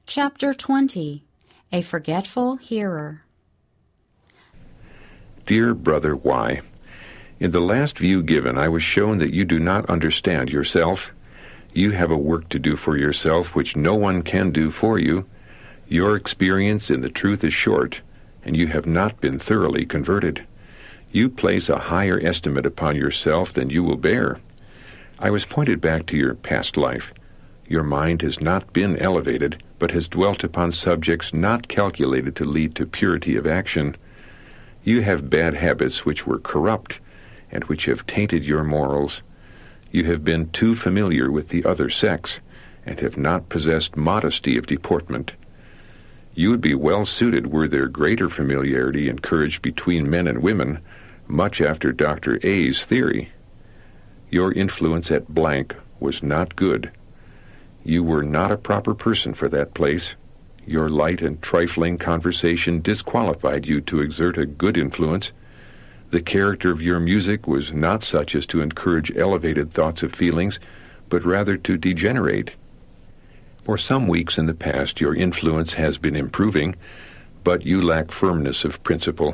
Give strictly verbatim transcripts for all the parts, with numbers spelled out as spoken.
Chapter twenty. A Forgetful Hearer. Dear Brother Y., in the last view given, I was shown that you do not understand yourself. You have a work to do for yourself which no one can do for you. Your experience in the truth is short, and you have not been thoroughly converted. You place a higher estimate upon yourself than you will bear. I was pointed back to your past life. Your mind has not been elevated, but has dwelt upon subjects not calculated to lead to purity of action. You have bad habits which were corrupt, and which have tainted your morals. You have been too familiar with the other sex, and have not possessed modesty of deportment. You would be well suited were there greater familiarity encouraged between men and women, much after Doctor A's theory. Your influence at blank was not good. You were not a proper person for that place. Your light and trifling conversation disqualified you to exert a good influence. The character of your music was not such as to encourage elevated thoughts of feelings, but rather to degenerate. For some weeks in the past your influence has been improving, but you lack firmness of principle.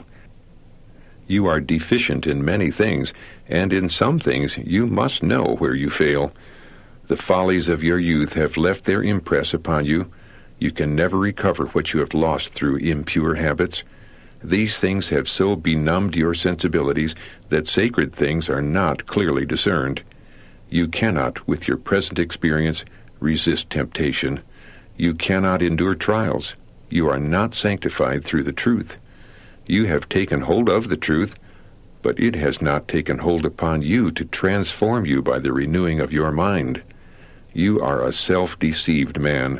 You are deficient in many things, and in some things you must know where you fail. The follies of your youth have left their impress upon you. You can never recover what you have lost through impure habits. These things have so benumbed your sensibilities that sacred things are not clearly discerned. You cannot, with your present experience, resist temptation. You cannot endure trials. You are not sanctified through the truth. You have taken hold of the truth, but it has not taken hold upon you to transform you by the renewing of your mind. You are a self-deceived man.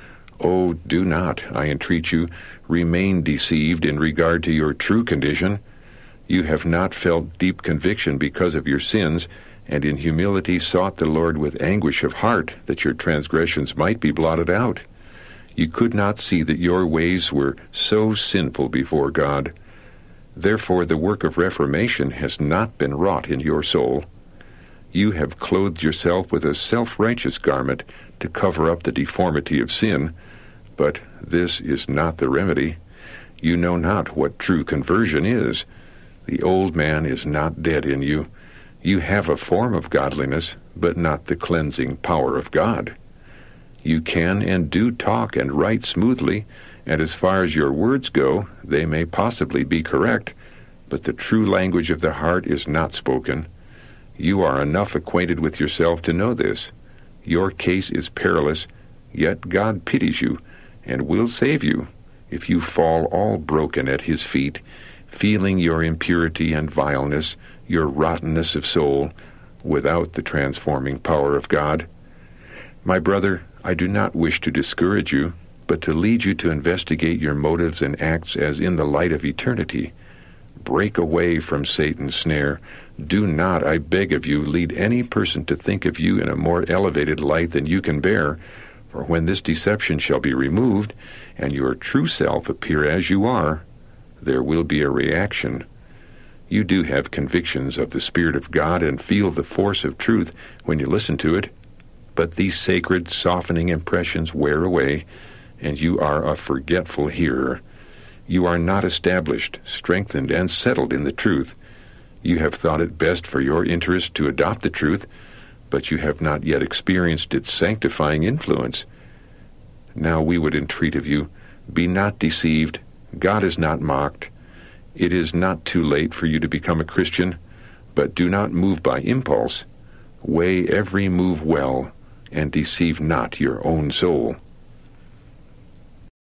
Oh, do not, I entreat you, remain deceived in regard to your true condition. You have not felt deep conviction because of your sins, and in humility sought the Lord with anguish of heart that your transgressions might be blotted out. You could not see that your ways were so sinful before God. Therefore the work of reformation has not been wrought in your soul. You have clothed yourself with a self-righteous garment to cover up the deformity of sin, but this is not the remedy. You know not what true conversion is. The old man is not dead in you. You have a form of godliness, but not the cleansing power of God. You can and do talk and write smoothly, and as far as your words go, they may possibly be correct, but the true language of the heart is not spoken. You are enough acquainted with yourself to know this. Your case is perilous, yet God pities you, and will save you, if you fall all broken at his feet, feeling your impurity and vileness, your rottenness of soul, without the transforming power of God. My brother, I do not wish to discourage you, but to lead you to investigate your motives and acts as in the light of eternity. Break away from Satan's snare. Do not, I beg of you, lead any person to think of you in a more elevated light than you can bear, for when this deception shall be removed, and your true self appear as you are, there will be a reaction. You do have convictions of the Spirit of God and feel the force of truth when you listen to it, but these sacred, softening impressions wear away, and you are a forgetful hearer. You are not established, strengthened, and settled in the truth. You have thought it best for your interest to adopt the truth, but you have not yet experienced its sanctifying influence. Now we would entreat of you, be not deceived. God is not mocked. It is not too late for you to become a Christian, but do not move by impulse. Weigh every move well, and deceive not your own soul.